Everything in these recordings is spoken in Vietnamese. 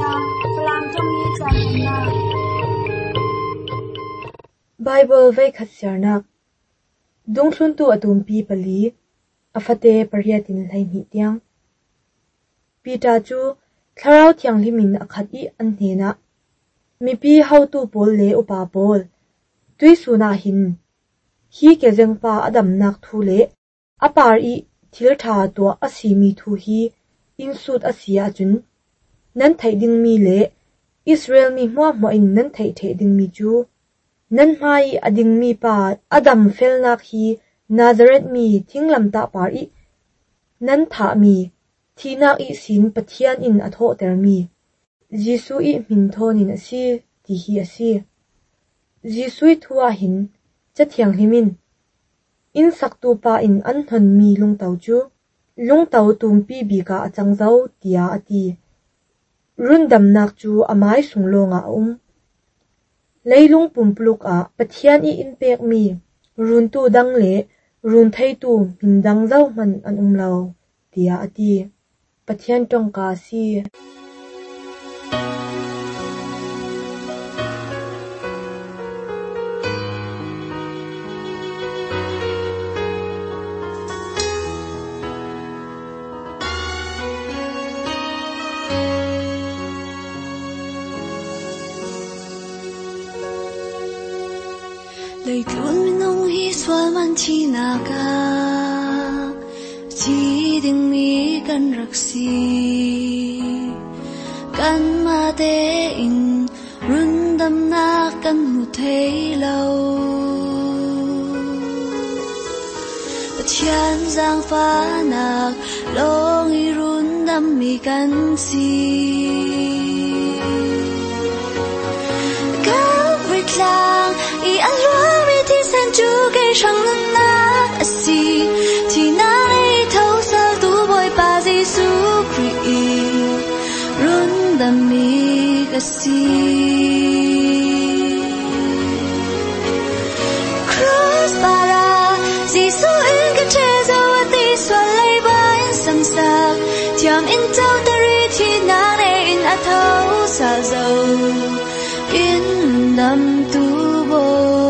Salam Tommy Channa Bible vai khasyarnak dungthun tu atumpi pali afate pariatin lai mi tiang pita chu tharau thiang limin akhati anhena mipi how tu pol le upa pol tuisuna hin hi ke jengpa adam nak thu le apar I thil tha to asimi thu hi insut asia chun nan thai ding mi le Israel mi mo in nan thai the ding mi chu nan mai ading mi pa adam felnak hi Nazareth mi thinglam ta par I nan tha mi thina I sin pathian in atho ter mi Jisu I min thonin asi ti hi asi Jisui thua hin chathiang himin in saktu pa in an hon mi lungtau chu lungtau tumpi bi ka achangzau tia ati rundam nak chu amai sunglonga leilung pumpluk a pathian I in pek mi run tu dang le run thai tu min dang zau man an umlo tia ati pathian tong ka si Lời tuôn mình nông hi xoa man chi naga chi ding mi kan raksi kan ma te in rundam na kan mu thei lâu Pathian giang pha nak long I rundam mi kan si lang I alwa mi ti san chu ke shang na asi ti nai thâu sa tu boy pa Jesu Christ run da mi kasi cross para Jesu in ka che zo ti so lai ba in sam sa tiam in tau ta ri ti na ne in a thâu sa zo in nam tu bo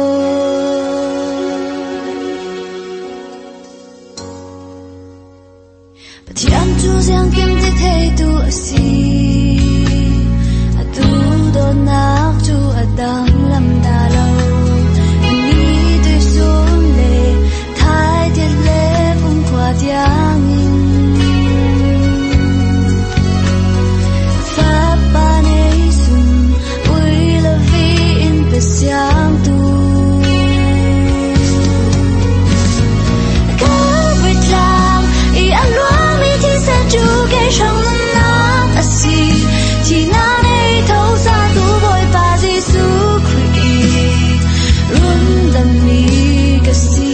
Pathian chu giang kim te thei tu asi atu do nak chu adang lam da lo ni tu sum le thai te le pum kwa diang Siang tu Cao vịt lang I ăn loa mi thi sa chu ke shang na asi chỉ na nei thâu sa tu boy pa Jesu Christ run dam mi kasi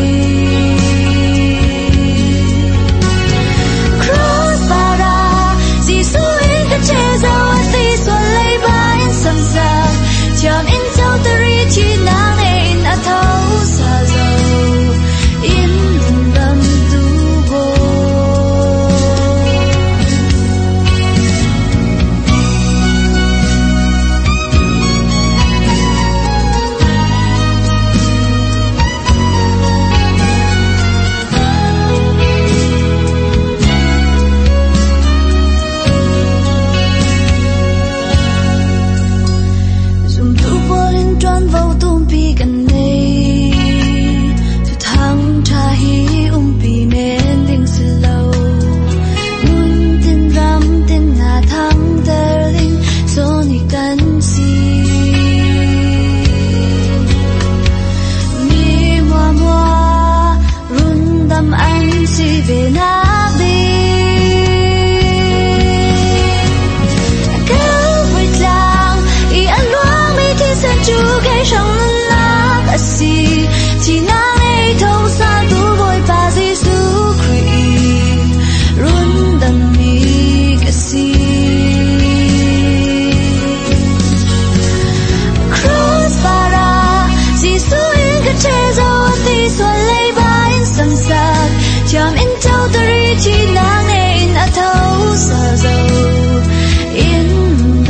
cross para Jesu in ka che za ti so lei ba in sam sa Tiam in tau ta ri chi na ne in a thâu sa zo in dam tu bo chi nang in a thâu sa dâu in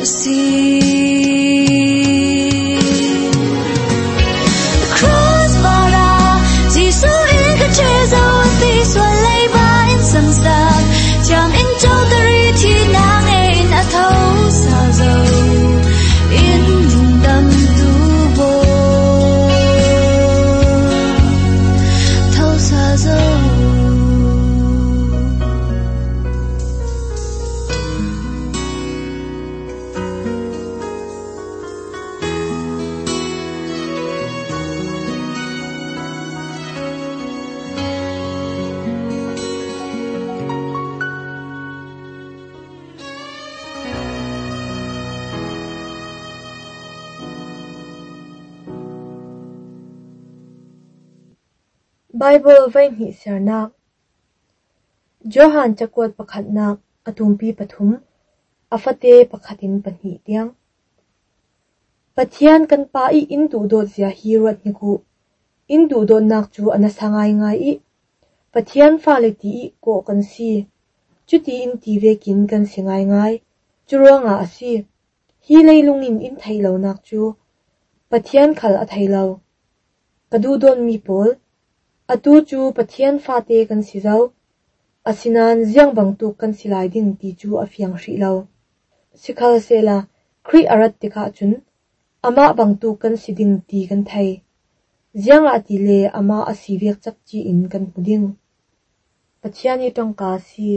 Bible vai ni sernak Johan chakwat pakhatnak atumpi pathum afate pakhatin panhi tiang Pathian kan pa I indu do zia hirat niku indu do nak chu anasangai ngai I Pathian fa le ti ko kan si chuti in ti vekin kan singai ngai churonga asi hi leilungin in thailo nak chu Pathian khal a thailo kadu don mi pol atu chu Pathian fa te kan si zau asinan ziang bangtu kan silai din ti chu afiang hri lo sikhal sela khri arat tika chun ama bangtu kan siding ti kan thai ziang ati le ama asivek chak chi in kan puding Pathian I tongka si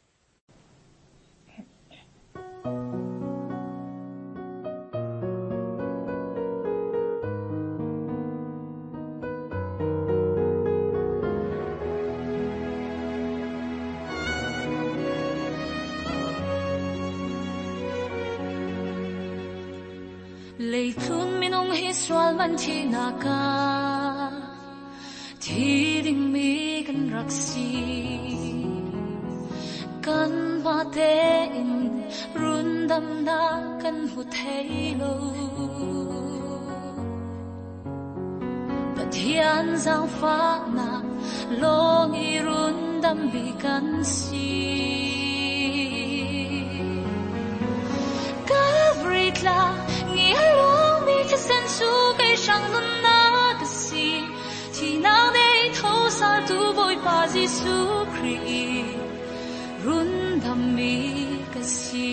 Lei thun minong hi swal man thi na ka thi ding mi kan raksi kan ba te in run dam na kan hu thei lo Pathian zang fa na long I run dam bi kan si Calvary tla ngi halong mi cha sen su kai shang nun na ka si thi na nei tho sa tu boy pa Giêsu Christ run dam mi ka si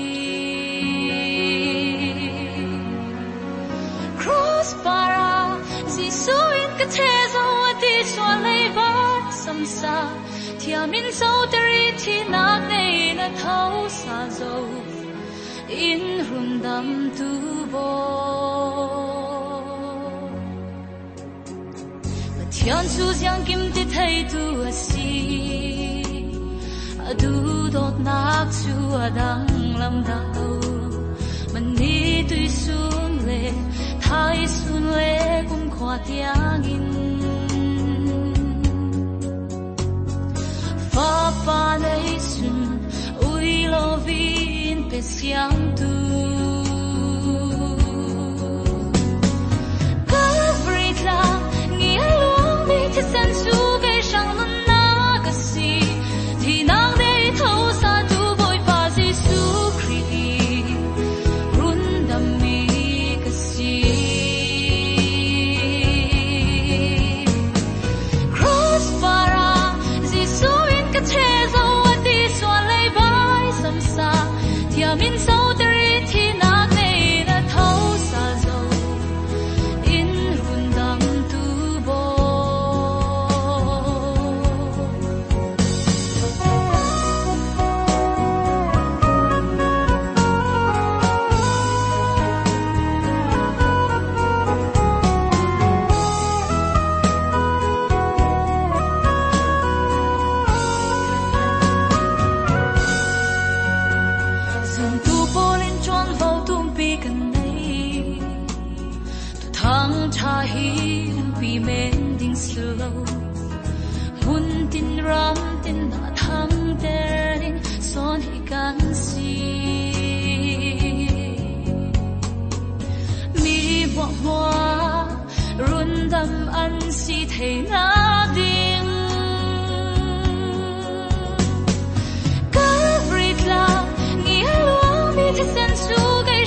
cross para Giêsu in ka the zo ti so lei ba sam sa thia min so teri thi na nei na tho sa zo in rundam tu bo Pathian su giang kim ti thai tu asi adu dot nak chu adang lam dau mani tu sun le thai sun le kum khwa tiang in fa pa nei sun ui lo vin pe siang tu Calvary tla ngi halong mi thi san su kai shang nun na ka si thi nang dei tho sa tu boy pa Giêsu Christ run dam mi ka si cross para Giêsu in ka the zo ti so lei bai sam sa thia min so teri thi na nei na tho sa zo in run dam tu bo Zum tu polin chuan vo tum pi kan nei tu thang cha hi pi men ding slow hun tin ram tin na thang terin son hi kan si mi bo mo run dam an si thei na ding Calvary tla ngi halong mi thi sen su kai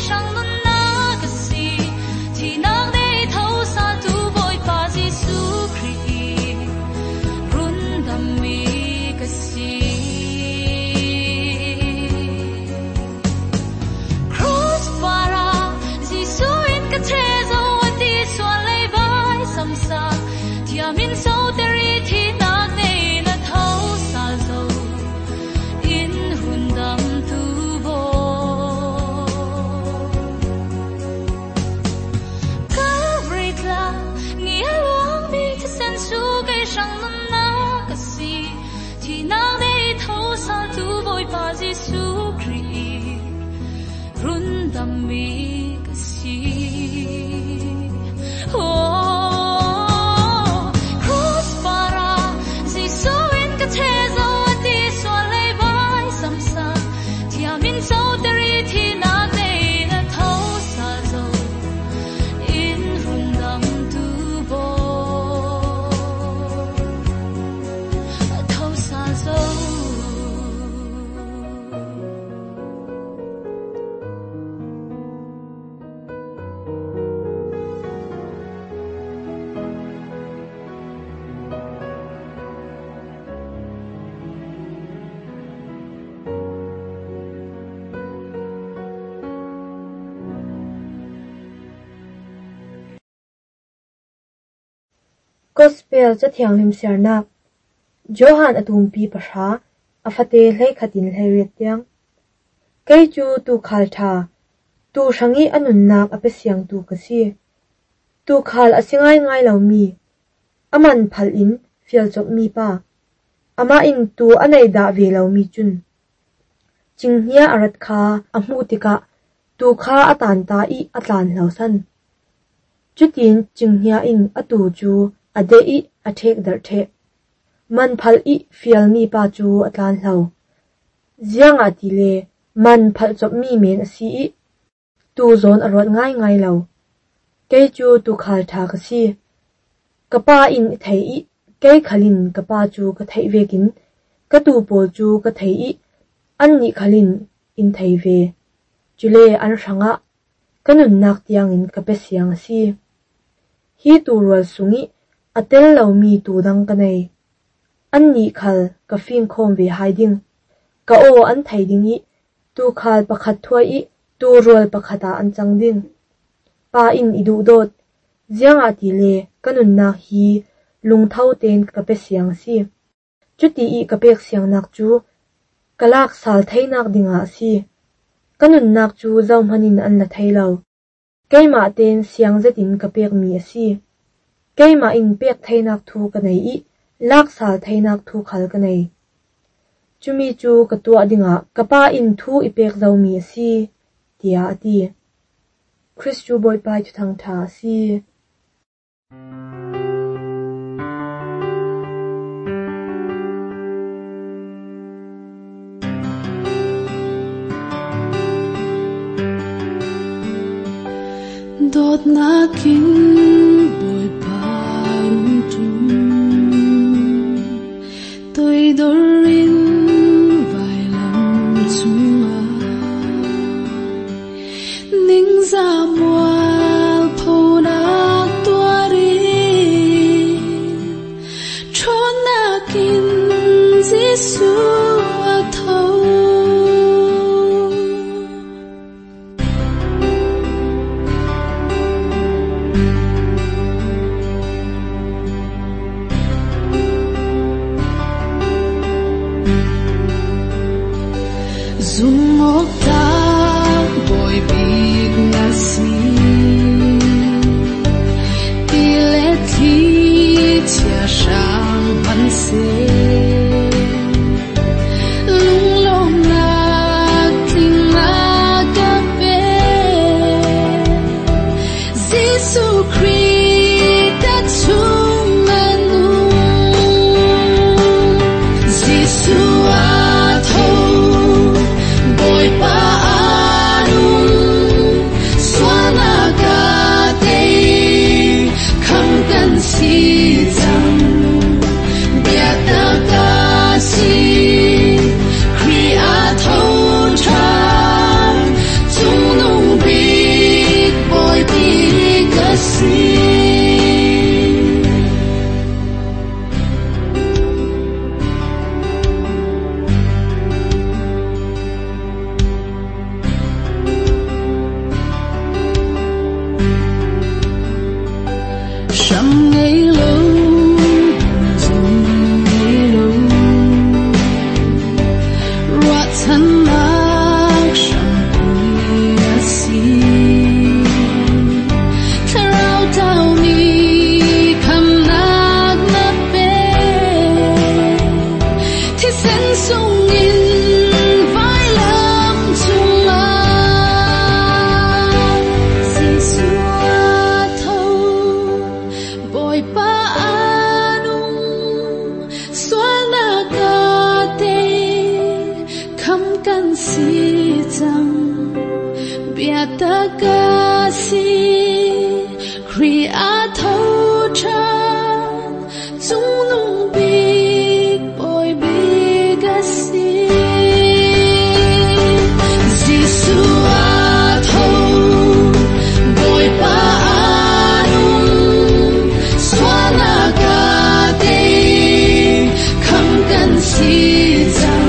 Gospel cha thiang lim sernak Johan atumpi pasha afate hlei khatin hlei tiang kei chu tu khaltha tu sangi anunnak apesiang tu kasi tu khal asingai ngai lomi aman phal in fial chop mi pa ama in tu anei da ve lomi chun chinghia arat kha amu tika tu kha atan ta I atlan lausan chutin chinghia in atu chu ade I athek dar the man phal I fial mi pa chu atlan lau ziang atile man phal chop mi men asi I tu zon arot ngai lau kei chu tu khal tha kasi kapa in thei I kei khalin kapa chu ka thei vekin ka tu pol chu ka thei I anni khalin in thei ve chule an ranga kanun nak tiang in ka pe siang si hi tu rol sungi atel lo mi tu dang kanai anni khal ka fing khom ve hiding ka o an thei ding I tu khal pakhat thuai I tu rol pakhata an chang ding pa in idu dot ziang atile kanun nak hi lungthau ten ka pe siang si chuti I ka pek siang nak chu kalak sal theinak dinga si kanun nak chu zau manin an la theilo keima ten siang zetin ka pek mi asi keima in pek theinak thu kanai I lak sal theinak thu khal kanai chumi chu katua dinga kapa in thu ipek zau mi asi tia ati Christu boy pai chu thang tha si Dot na kin boy parum tum Toi dorin vai lam chunga Ning za mual pho na tuari Chon na kin Giêsu a thâu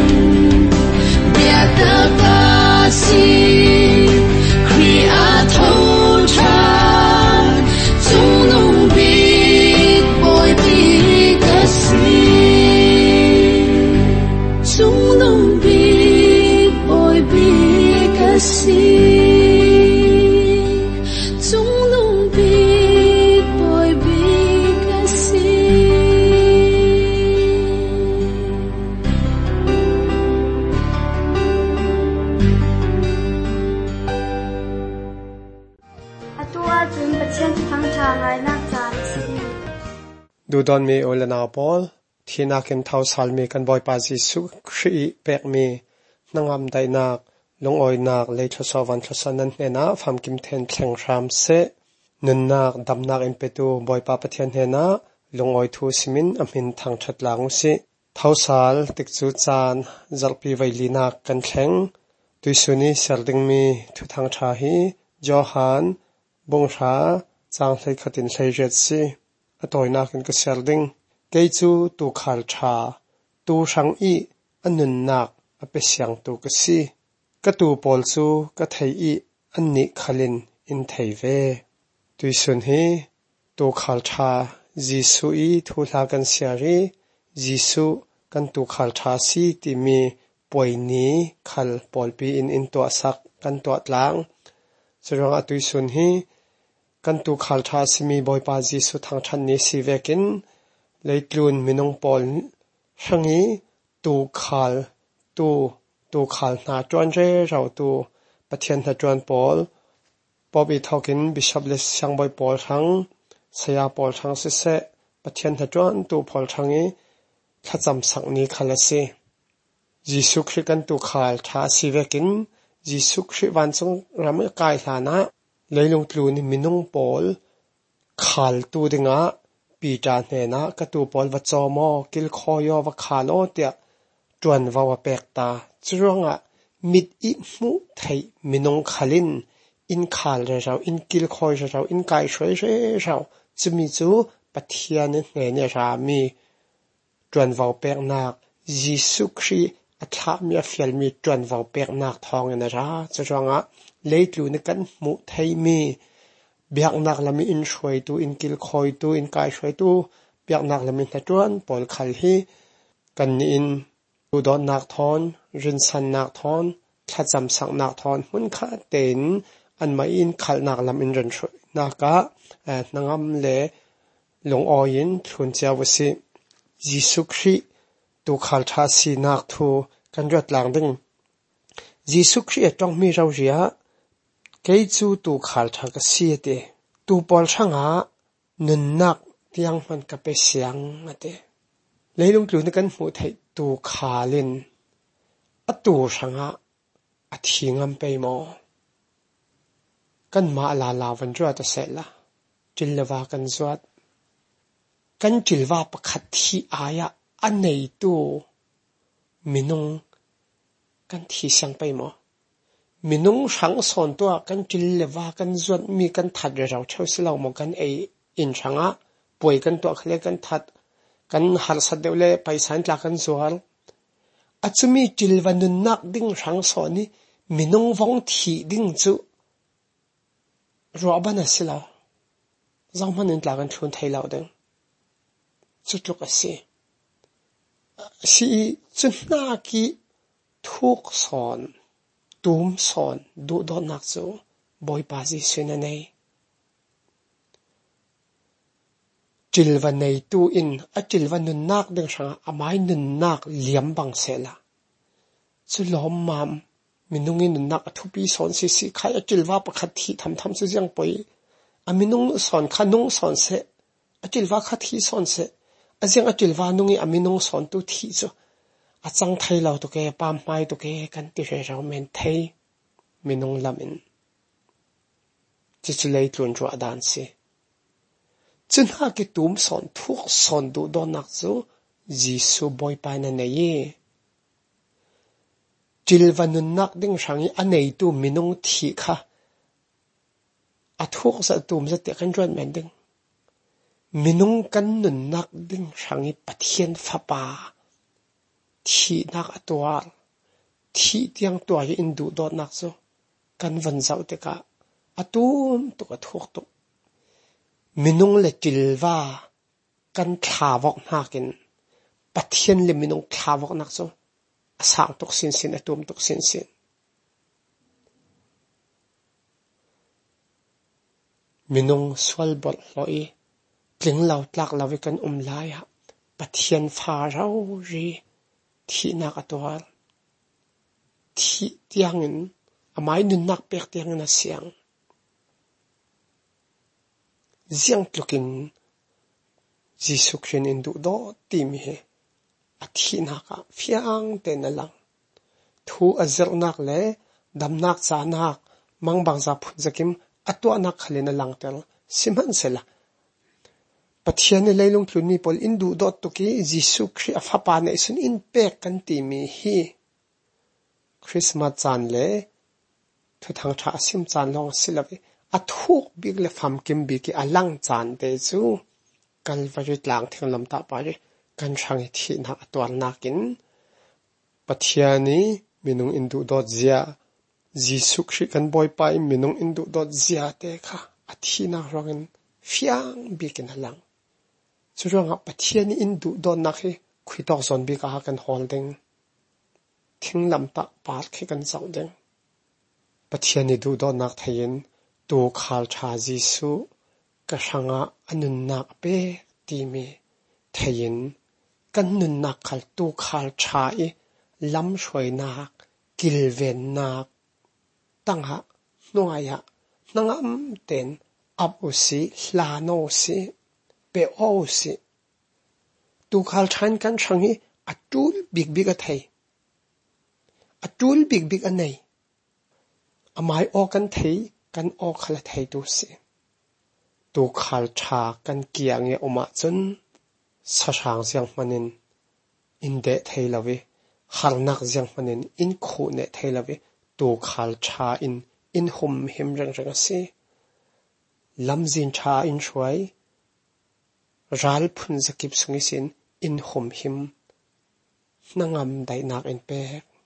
Creator big boy big kasi chung nung big boy big kasi atua chun pathian thang tha ngai nak chan si ดูดอนมีโอลนาปอลที่นักเก็นเท่าสาลมีกันบ่อยปาจิสุครีเปกมีนังอำไดนักลงออยนักเลยทศวันทศนันเนนะฟามกิมเทนแข่งรามเซนุนนักดำนักอินเปตูบ่อยปาปะเทียนเนนะลงออยทูสิมินอมินทางชัดลางสิเท่าสาลติกจูจานจัลปีไวลีนักกันแข่งตุยสุนีเซลดิงมีทุทางชาฮีจอฮันบงชาจางเลยขัดินเลยเจ็ดสิอตอยนักอินก็เซลดิงเกจูตูขาลชาตูชังอีอันนุนนักอเปเสียงตูกสีกะตูปอลซูกะไทยอีอันนิขลินอินไทเวตุยสุนฮีตูขาลชาจิสุอีทูลากันเสียรีจิสุกันตูขาลชาสีที่มีป่วยนี้ขัลปอลปีอินตัวสักกันตัวหลังจะรองตุยสุนฮีกันตูขาลชาสิมีบอยปาจิสุทางชันนี้สิเวกินเลยกลุนมินงปอลช่างนี้ตูขาลตูขาลนาจวนเร่เราตูปะเทียนนาจวนปอลปอบีเท่ากินบิชอบเลสช่างบอยปอลช่างสยาปอลช่างเสะปะเทียนนาจวนตูปอลช่างนี้ถ้าจำสักนี้ขัลเสยิสุคริกันตูขาลชาสิเวกินยิสุคริวันทรงรำกายฐานะเลยลงกลุนมินงปอลขาลตูดิงะปีจานเนนะกระตูปอลวัดจอมอกิลคอยอวขาโลเตียจวนวาวเปกตาจรวงะมิดอิมุไทยมินงขลินอินขาลเราอินกิลคอยเราอินกายช่วยเราจะมีจูปะเทียนเนเนรามีจวนวาวเปกนักยิสุครีอัฐามีเฟลมีจวนวาวเปกนักทองเนราจรวงะเลยตูนกันมุไทยมีเบียกนักละมีอินช่วยตูอินกิลคอยตูอินกายช่วยตูเบียกนักละมีนัจวนปอลขัลฮีกันอินตูดอนนักทอนรินสันนักทอนขัดจำสังนักทอนมุนข้าเต็นอันมาอินขัลนักละมีรินช่วยนักกะนังอำเลลงออยินทุนเจ้าวสิยิสุครีตูขัลชาสีนักทูกันรวดหลังดึงยิสุครีจ้องมีเราเรียเกจูตูขาลชากเสียเตตูปอลช่างหานุนนักเตียงมันกับไปเสียงเตเลยลงกลุ่นกันหูไทยตูขาลินอตูช่างหาอธิงามไปมอกันมาลาวันจวดเสร็จละจิลวากันจวดกันจิลวาประคัดที่อายะอันไหนตูมินงกันที่เสียงไปมอมินุงช่างสอนตัวกันจิลเลวากันจวนมีกันทัดเราเช่าสิเรามองกันอินช่างะป่วยกันตัวเคลียกันทัดกันหัดสัตเดวเล่ไปสันตากันสวนอาจจะมีจิลวันนุนนักดิ้งช่างสอนนี่มินุงวงที่ดิ้งจูรัวบ้านสิเราเรามันนินตากันชวนไทยเราดึงจุดลุกสิจุดนักกีทุกสอนตูมสอนดูดอนนักจูบอยปาจิสุนันเนจิลวันในตูอินจิลวันนุนนักดึงช่างอาไม่นุนนักเลี้ยมบังเสละจุล้อมมามมินุงินุนนักทุบีสอนสิใครจิลว่าประคัดที่ทำสิยังไปมินุงสอนขานุงสอนเสจิลว่าคัดที่สอนเสยังจิลว่านุงมินุงสอนตุที่จูอาจังไทยเราตัวแกปามไม่ตัวแกกันที่เราเมนไทยมินงลามินจะเลยตุนจัวดานสิจึงหากตุมสอนทุกสอนดูดอนักจูยิสุบอยไปนั่นเองจิลวันนุนักดิ้งช่างอันไหนตูมินงที่ค่ะอาทุกสัตตุมจะเตะกันจวนแมนดิ้งมินงกันนุนักดิ้งช่างปะเทียนฟ้าป่าที่นักตัวที่เตียงตัวยินดูดอนักจูกันวันเสาร์เด็กอะตูมตัวทุกตัวมินุงเลจิลว่ากันทาวอกนักินปัทเทียนเลมินุงทาวอกนักจู sang tok sin sin atum tok sin sin minung swal bol loi tling lau tlak lawi kan lai ha pathian pha rau ri thi nak atwal thi tiangin amai nun nak pek tiangin asiang ziang tlukin Jisu Christ in du do timi he athi naka fiang te na lang thu azir nak le dam nak cha nak mang bang za phun zakim atwa nak khalena lang tel siman sela pathian ne leilung thluni pol in du do to ki Jisu Christ afapa ne sun in pek kan timi hi Christmas chan le thu thang tha sim chan long silawi athuk big le pham kim bi ki alang chan te chu Calvary tlang thing lam ta pare kan thang thi na atwal nakin pathiani minung indu dot zia Jisu Christ kan boy pai minung indu dot zia te kha athi na rongin fiang bi kin halang churanga pathiani indu dot na khi khuitok zon bi ka kan holding thing lam ta par khi kan chau deng pathiani du dot nak thain tu khal tha Jisu ka sanga anun nak pe timi thain kan nun nak khal tu khal chai lam shoi nak kilven nak tanga noaya nangam ten abusi hlano si pe osi tu khal chan kan changi atul big big a thai atul big big anei amai o kan thei kan o khala thei tu si tu khal tha kan kiange oma chun sasang siang manin inde thei lawi harnak siang manin in khu ne thei lawi tu khal tha in hum him rang rang si lamjin tha in shwai ral phun zakip sungi sin in hum him nangam dai nak in pe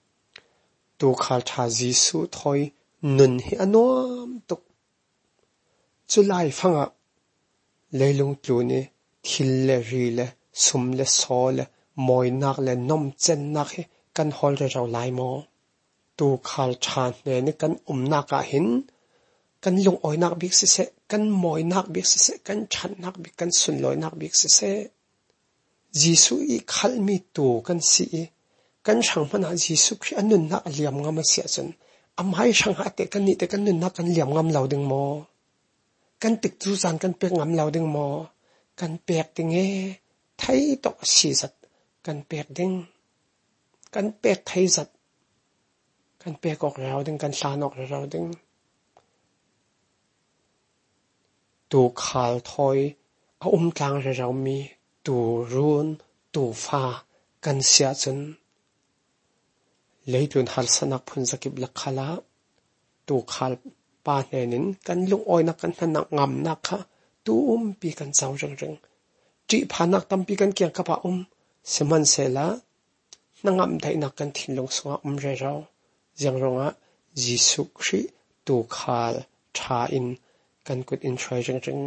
tu khal tha Jisu thoi nun hi anom tuk chulai phanga leilung tluni thil le ri le sum le so le moi nak le nom chen nak he kan hol re raw lai mo tu khal chan ne ni kan nak a hin kan lung oi nak bik se kan moi nak bik se kan chan nak bik kan sun loi nak bik se Jisu i khal mi tu kan si kan sang mana Jisu Christ anun na liam ngam sia chun amhai sang ha te kan ni te kan nun na kan liam ngam lau ding mo kan tik tu san kan pek ngam lau ding mo kan pek ting e thai tok si zat kan pek ding kan pek thai zat kan pek ok rau ding kan hlanok rau ding tu khal thoi a tlang rau mi tu run tu fa kan sia chun leitun hal sanak phun zakip lakhala tu khal pa nenin kan lung oi na kan hanak ngam na kha tu pi kan chau reng reng ti phanak tampi kan kyang ka pa seman sela nangam dai na kan thinlong sunga re raw jang ronga Jisu Christ tu khal tha in kan kut in trai reng reng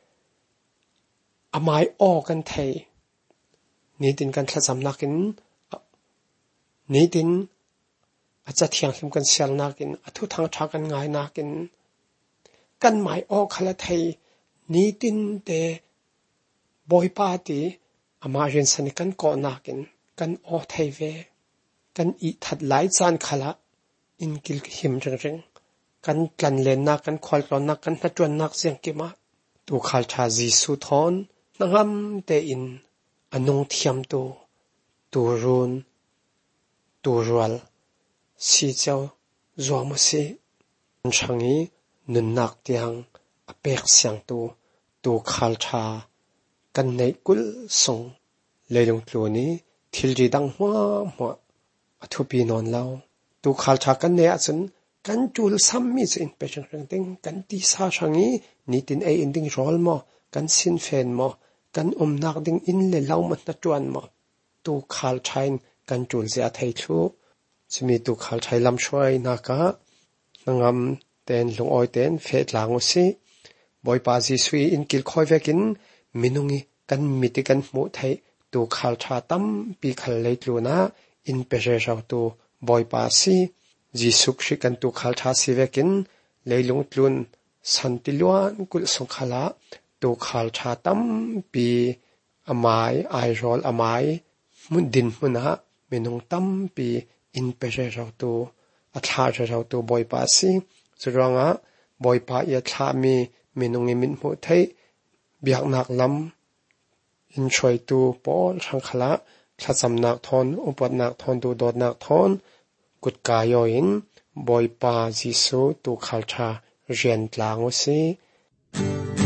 amai o kan thei ni tin kan thla nakin ni tin acha thiang him kan sial nakin athu thang tha kan ngai nakin kan mai o khala thei ni tin te boy party ama rin san kan ko nakin kan o thei ve kan I that lai chan khala in kil him reng reng kan tlan len na kan khol klon na kan hatron nak siang kima tu khal tha Jisu thon nangam te in anung thiam tu run tu rual si chau zuama si changi nun nak tiang apek siang tu khal tha kan nei kul song leilung tluni thilri dang hwa athu pi non lau tu khal tha kan ne achun kan chul sammi chin pe chang rang ting kan ti sa changi ni tin a ending rol mo kan sin fen mo kan nak ding in le lau mat na tuan mo tu khal thain kan chul zia thei thu chimi tu khal thai lam shwai na ka nangam ten lung oi ten fet langu si boy pa Jisu in kil khoi vekin minungi kan miti kan mu thai tu khal tha tam pi khal leitluna in pere rau tu boy pa si jisuk shi kan tu khal tha si vekin leilung tlun santiluan kul song khala tu khal tha tam pi amai ai rol amai mun din muna minung tam pi in pere rau tu atha rau tu boy pa si zuranga boy pa ya tha mi minung i min mu thei biak nak lam in choi tu pol thang khala thacham nak thon upat nak thon tu dot nak thon kut ka yo in boy pa jisu tu khal tha rian tlang si